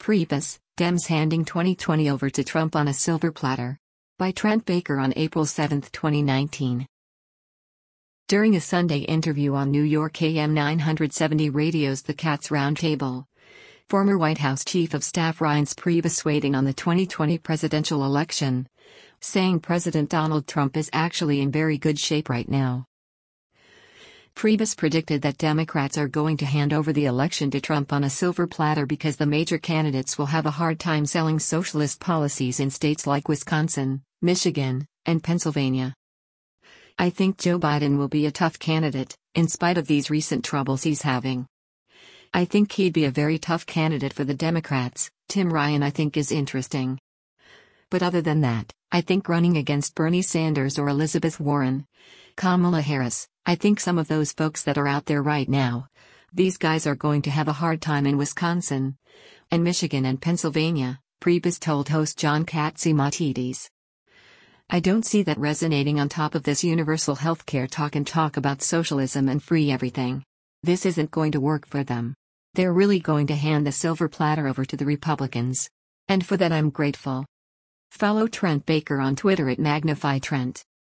Priebus, Dems handing 2020 over to Trump on a silver platter. By Trent Baker on April 7, 2019. During a Sunday interview on New York AM 970 radio's The Cats Roundtable, former White House Chief of Staff Reince Priebus weighed in on the 2020 presidential election, saying President Donald Trump is actually in very good shape right now. Priebus predicted that Democrats are going to hand over the election to Trump on a silver platter because the major candidates will have a hard time selling socialist policies in states like Wisconsin, Michigan, and Pennsylvania. I think Joe Biden will be a tough candidate, in spite of these recent troubles he's having. I think he'd be a very tough candidate for the Democrats. Tim Ryan I think is interesting. But other than that, I think running against Bernie Sanders or Elizabeth Warren, Kamala Harris, I think some of those folks that are out there right now, these guys are going to have a hard time in Wisconsin and Michigan and Pennsylvania, Priebus told host John Catsimatidis. I don't see that resonating on top of this universal healthcare talk and talk about socialism and free everything. This isn't going to work for them. They're really going to hand the silver platter over to the Republicans. And for that I'm grateful. Follow Trent Baker on Twitter at MagnifyTrent.